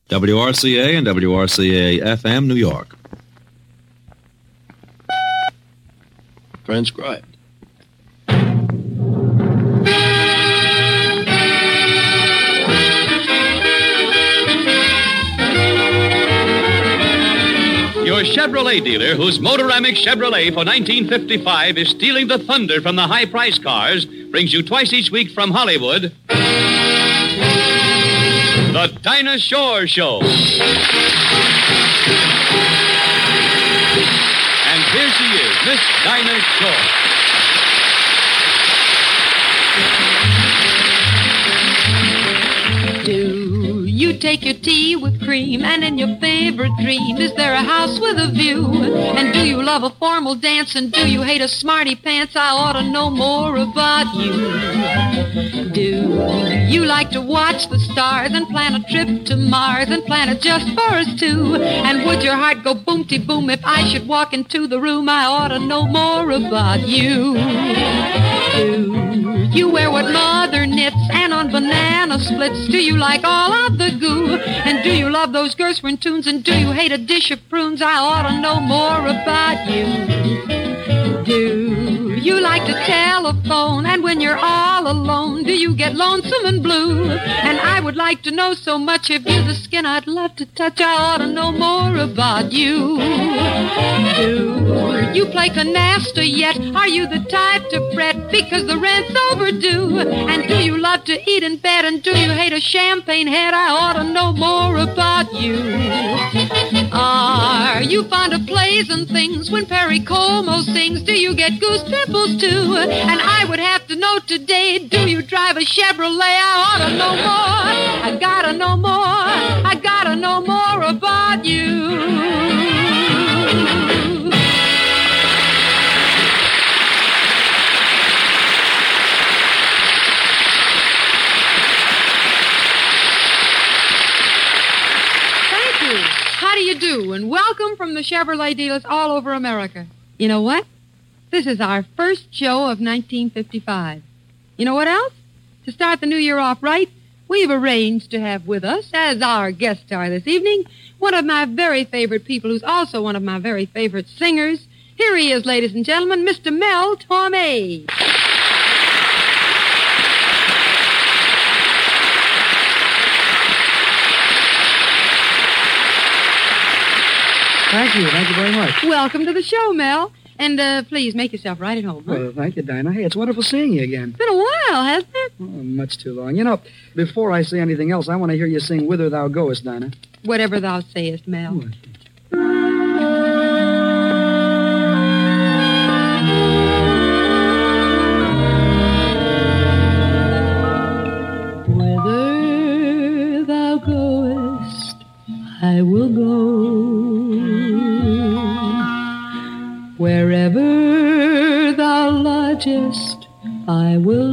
WRCA and WRCA-FM, New York. Transcribed. Your Chevrolet dealer, whose Motoramic Chevrolet for 1955 is stealing the thunder from the high-price cars, brings you twice each week from Hollywood, The Dinah Shore Show. And here she is, Miss Dinah Shore. You take your tea with cream, and in your favorite dream, is there a house with a view? And do you love a formal dance, and do you hate a smarty pants? I ought to know more about you. Do you like to watch the stars and plan a trip to Mars and plan it just for us two? And would your heart go boom-ty-boom if I should walk into the room? I ought to know more about you. Do you wear what mother knits and on banana splits? Do you like all of the goo? And do you love those Gershwin tunes? And do you hate a dish of prunes? I ought to know more about you. Do you like to telephone? And when you're all alone, do you get lonesome and blue? And I would like to know so much of you, the skin I'd love to touch. I ought to know more about you. Do you play canasta yet? Are you the type to fret because the rent's overdue? And do you love to eat in bed? And do you hate a champagne head? I ought to know more about you. Are you fond of plays and things when Perry Como sings? Do you get goose pimples too? And I would have to know today, do you drive a Chevrolet? I ought to know more. I gotta know more. I gotta know more about you. How do you do? And welcome from the Chevrolet dealers all over America. You know what? This is our first show of 1955. You know what else? To start the new year off right, we've arranged to have with us, as our guest star this evening, one of my very favorite people who's also one of my very favorite singers. Here he is, ladies and gentlemen, Mr. Mel Torme. Thank you very much. Welcome to the show, Mel. And please make yourself right at home. Huh? Well, thank you, Dinah. Hey, it's wonderful seeing you again. Been a while, hasn't it? Oh, much too long. You know, before I say anything else, I want to hear you sing Whither Thou Goest, Dinah. Whatever thou sayest, Mel. Whither thou goest, I will go. Wherever thou lodgest, I will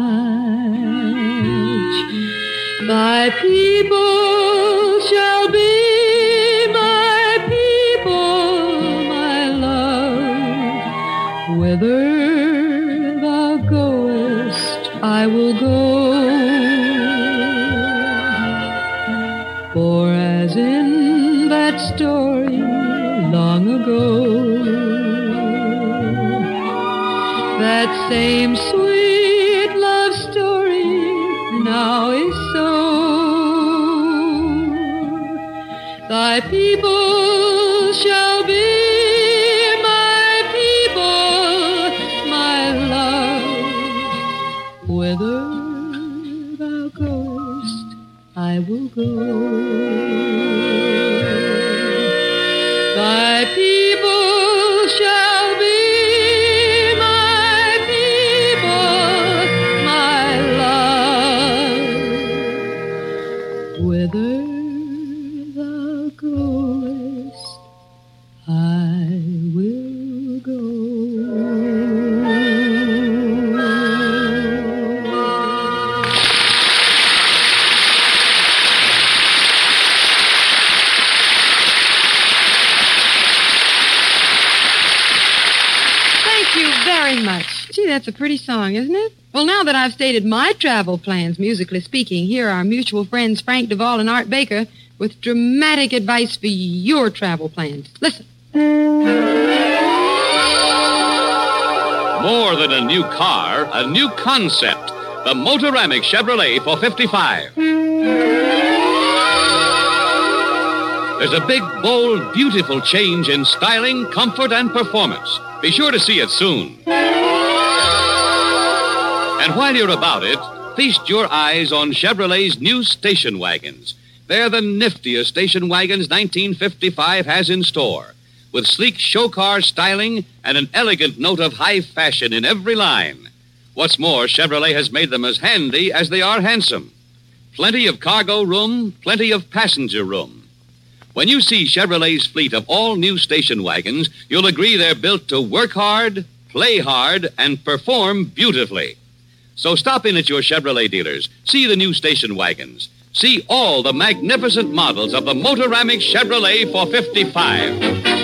lodge. Thy people shall be my people, my love. Whither thou goest, I will go. For as in that story long ago, that same sweet love story now is so. Thy people shall be my people, my love. Whither thou goest, I will go. Thy people shall be whither thou goest, I will go. Thank you very much. Gee, that's a pretty song, isn't it? Well, now that I've stated my travel plans, musically speaking, here are our mutual friends Frank Duvall and Art Baker. with dramatic advice for your travel plans. Listen. More than a new car, a new concept. The Motoramic Chevrolet 455. There's a big, bold, beautiful change in styling, comfort, and performance. Be sure to see it soon. And while you're about it, feast your eyes on Chevrolet's new station wagons. They're the niftiest station wagons 1955 has in store, with sleek show car styling and an elegant note of high fashion in every line. What's more, Chevrolet has made them as handy as they are handsome. Plenty of cargo room, plenty of passenger room. When you see Chevrolet's fleet of all-new station wagons, you'll agree they're built to work hard, play hard, and perform beautifully. So stop in at your Chevrolet dealers. See the new station wagons. See all the magnificent models of the Motoramic Chevrolet 455.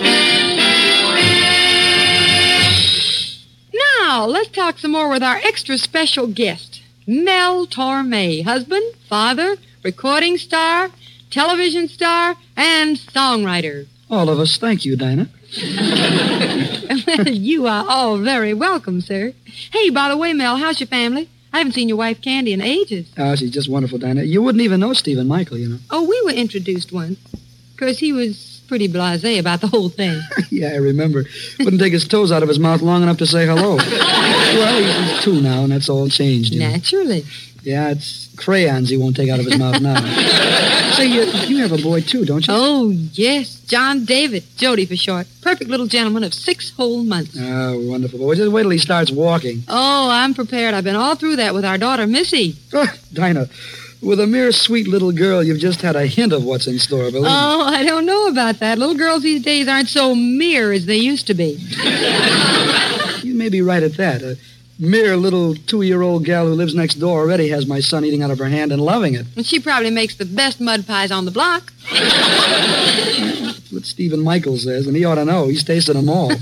Now, let's talk some more with our extra special guest, Mel Torme, husband, father, recording star, television star, and songwriter. All of us. Thank you, Dinah. Well, you are all very welcome, sir. Hey, by the way, Mel, how's your family? I haven't seen your wife, Candy, in ages. Oh, she's just wonderful, Dinah. You wouldn't even know Stephen Michael, you know. Oh, we were introduced once. Of course, he was pretty blasé about the whole thing. Yeah, I remember. Wouldn't take his toes out of his mouth long enough to say hello. Well, he's 2 now, and that's all changed. Naturally. Yeah, it's crayons he won't take out of his mouth now. Say, you have a boy, too, don't you? Oh, yes. John David. Jody for short. Perfect little gentleman of 6 whole months. Oh, wonderful boy. Just wait till he starts walking. Oh, I'm prepared. I've been all through that with our daughter, Missy. Oh, Dinah, with a mere sweet little girl, you've just had a hint of what's in store, believe me. Oh, I don't know about that. Little girls these days aren't so mere as they used to be. You may be right at that. A mere little 2-year-old gal who lives next door already has my son eating out of her hand and loving it. And she probably makes the best mud pies on the block. That's what Stephen Michael says, and he ought to know. He's tasted them all.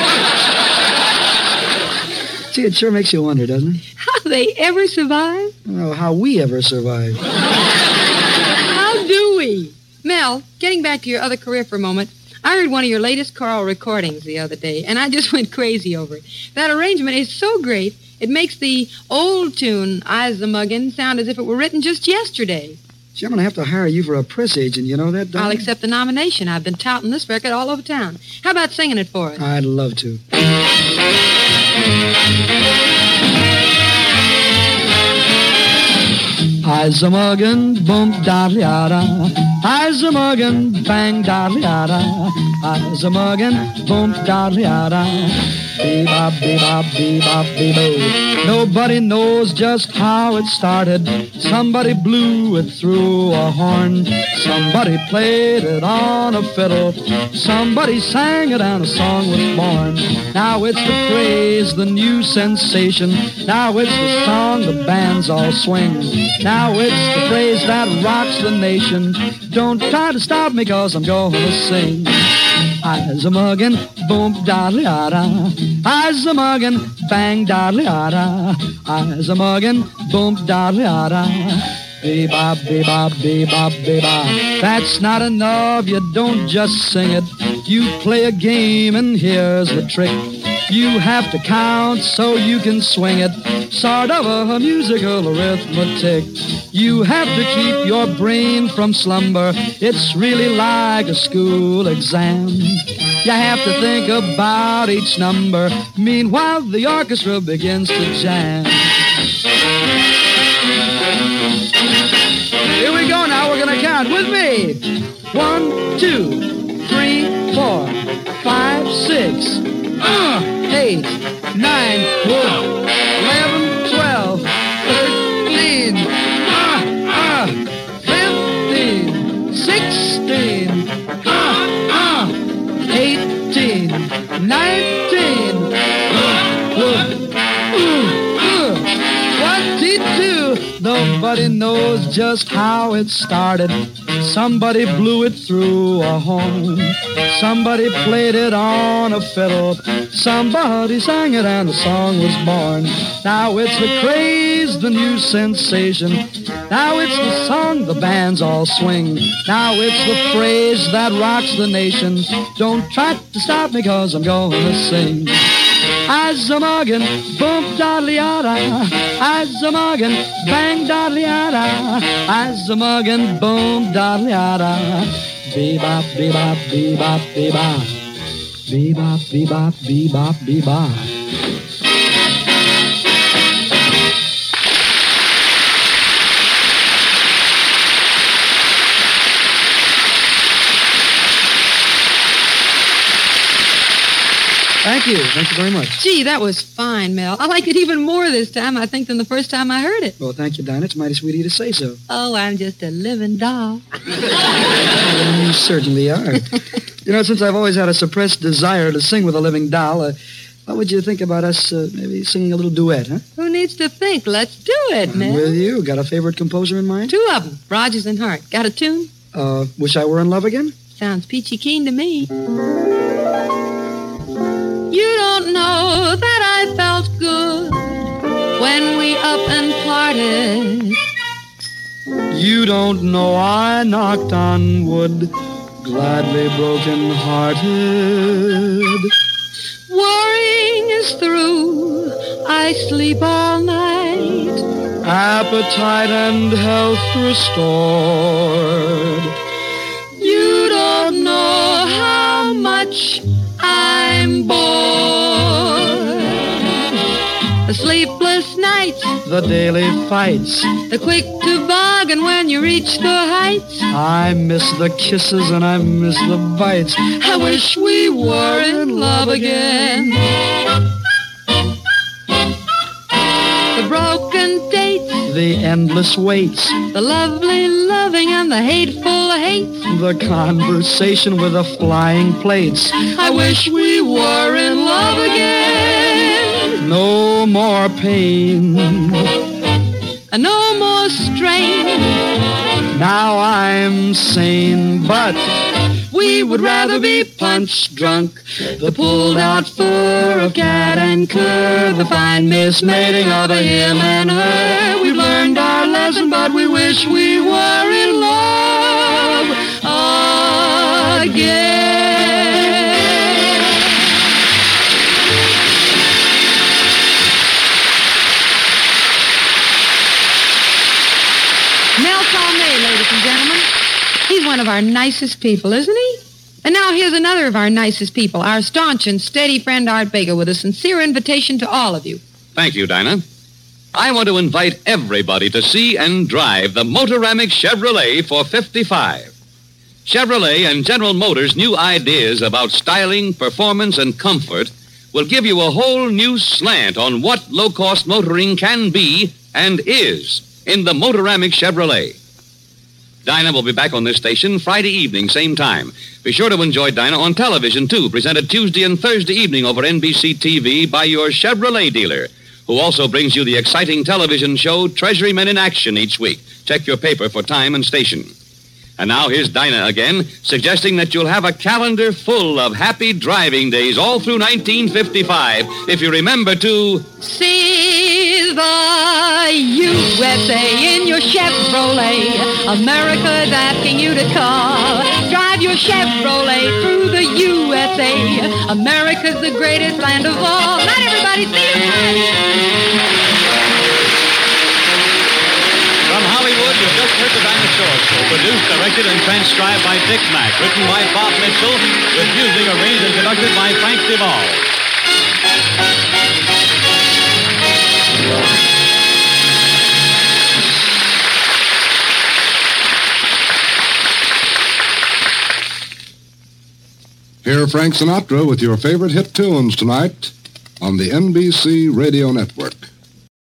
See, it sure makes you wonder, doesn't it? How they ever survive? Oh, how we ever survive. How do we? Mel, getting back to your other career for a moment, I heard one of your latest choral recordings the other day, and I just went crazy over it. That arrangement is so great, it makes the old tune, I's a Muggin', sound as if it were written just yesterday. Gee, I'm going to have to hire you for a press agent, you know that, Don? I'll accept the nomination. I've been touting this record all over town. How about singing it for us? I'd love to. I's a muggin', boom, da-da-da. I's a muggin', bang, da-da-da. I's a muggin', boom, da-da-da. Bebop, bebop, bebop, bebo. Nobody knows just how it started. Somebody blew it through a horn. Somebody played it on a fiddle. Somebody sang it and a song was born. Now it's the craze, the new sensation. Now it's the song the bands all swing. Now it's the phrase that rocks the nation. Don't try to stop me, 'cause I'm gonna sing. I's a muggin', boom, da-da-da. I's a muggin', bang, da-da-da. I's a muggin', boom, da-da-da. Bebop, bebop, bebop, bebop. That's not enough, you don't just sing it. You play a game, and here's the trick. You have to count so you can swing it. Sort of a musical arithmetic. You have to keep your brain from slumber. It's really like a school exam. You have to think about each number. Meanwhile, the orchestra begins to jam. Here we go now. We're going to count with me. 1, 2, 3, 4, 5, 6, 8, 9, 11, 12, 13, 15, 16, 18, 19, 22. Nobody knows just how it started. Somebody blew it through a horn. Somebody played it on a fiddle. Somebody sang it and a song was born. Now it's the craze, the new sensation. Now it's the song the bands all swing. Now it's the phrase that rocks the nation. Don't try to stop me 'cause I'm gonna sing. I's-a-muggin', boom-da-li-yada. I's-a-muggin', bang-da-li-yada. I's-a-muggin', boom-da-li-yada. Bebop, bebop, bebop, bebop. Bebop, bebop, bebop, bebop. Thank you. Thank you very much. Gee, that was fine, Mel. I like it even more this time, I think, than the first time I heard it. Well, thank you, Dinah. It's mighty sweet of you to say so. Oh, I'm just a living doll. You certainly are. You know, since I've always had a suppressed desire to sing with a living doll, what would you think about us maybe singing a little duet, huh? Who needs to think? Let's do it, Mel. Will you? Got a favorite composer in mind? 2 of them, Rodgers and Hart. Got a tune? Wish I Were in Love Again? Sounds peachy keen to me. You don't know that I felt good when we up and parted. You don't know I knocked on wood, gladly broken-hearted. Worrying is through, I sleep all night. Appetite and health restored. You don't know how much I'm bored. The sleepless nights, The daily fights. the quick toboggan when you reach the heights. I miss the kisses and I miss the bites. I wish we were in love again. The broken dates, The endless waits. the lovely loving and the hateful hate. The conversation with the flying plates. I wish we were in love again. No more pain. And no more strain. Now I'm sane, but We would rather be punch drunk. the pulled out fur of cat and cur, the fine mismating of a him and her. We've learned our lesson, but we wish we were in love again. Mel Torme, ladies and gentlemen. He's one of our nicest people, isn't he? And now here's another of our nicest people, our staunch and steady friend Art Baker, with a sincere invitation to all of you. Thank you, Dinah. I want to invite everybody to see and drive the Motoramic Chevrolet 455. Chevrolet and General Motors' new ideas about styling, performance, and comfort will give you a whole new slant on what low-cost motoring can be and is in the Motoramic Chevrolet. Dinah will be back on this station Friday evening, same time. Be sure to enjoy Dinah on television, too, presented Tuesday and Thursday evening over NBC TV by your Chevrolet dealer, who also brings you the exciting television show Treasury Men in Action each week. Check your paper for time and station. And now here's Dinah again, suggesting that you'll have a calendar full of happy driving days all through 1955 if you remember to See the USA in your Chevrolet. America's asking you to call. Drive your Chevrolet through the USA. America's the greatest land of all. Not everybody, see you tonight. From Hollywood, you've just heard the Dinosaur Show, produced, directed, and transcribed by Dick Mack, written by Bob Mitchell, with music arranged and conducted by Frank Duvall. Hear Frank Sinatra with your favorite hit tunes tonight on the NBC Radio Network.